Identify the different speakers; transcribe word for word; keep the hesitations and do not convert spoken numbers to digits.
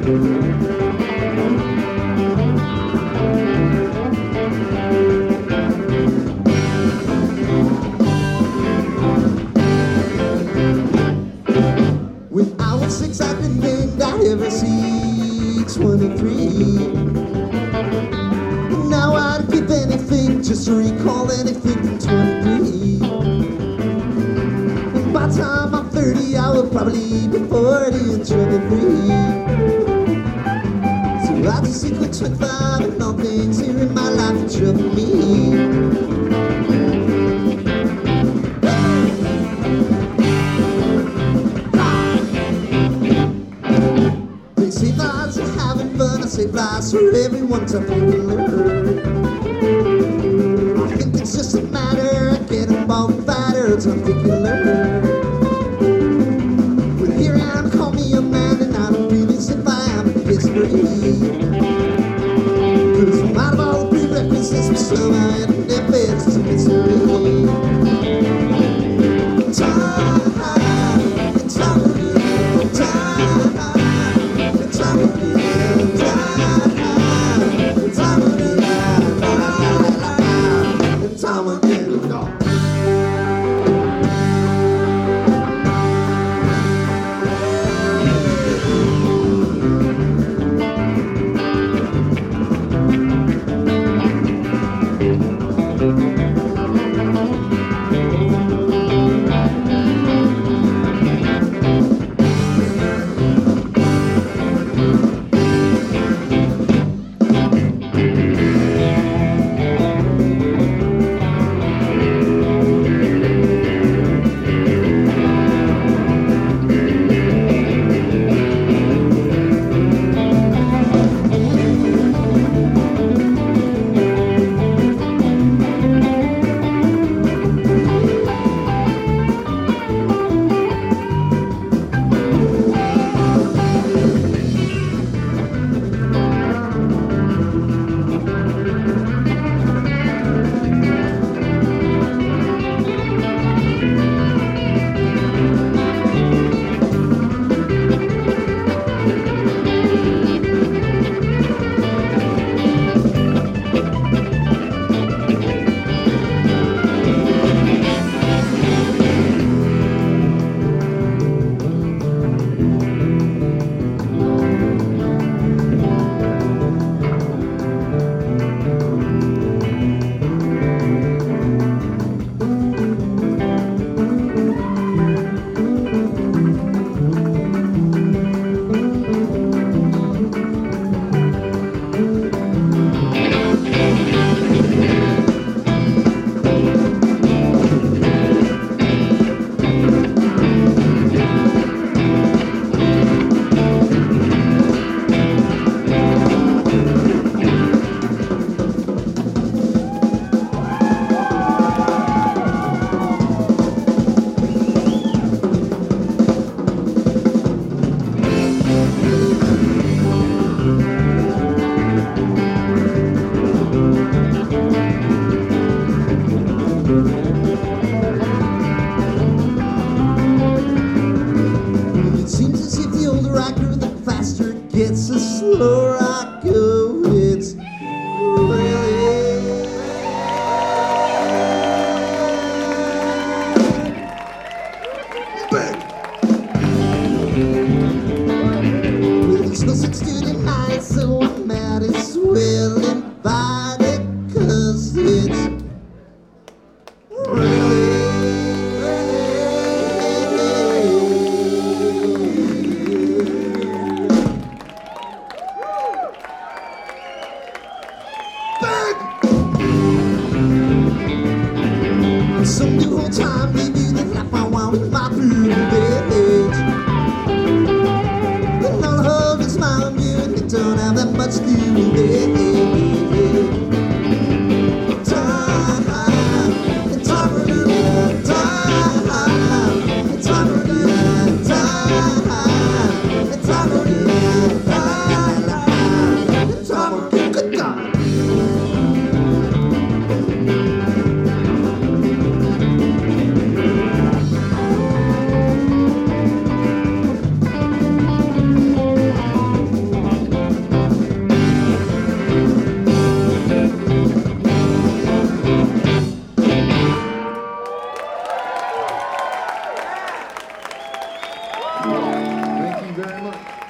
Speaker 1: When I was six, I've been named out every C twenty-three. Now I'd give anything just to recall anything from twenty-three. And by the time I'm thirty, I will probably be forty and trouble-free. So I just equal twenty-five and all things here in my life that trouble me. Save lives and having fun, I save lives for everyone to learn. I think it's just a matter of getting involved fatter to think you learn. But here I am, call me a man, and I don't feel as if I am history. Cause I'm out of all the prerequisites for summer and their beds to mystery. Time, time, time. It's a slow rock, oh, it's really big. Well, there's no such student night, so I might as well invite it, 'cause it's really some new old time, maybe the life I want with my blue page. But all hope and smile on you, and they don't have that much to do. Time, time, time, time, time, time, good God.
Speaker 2: very much.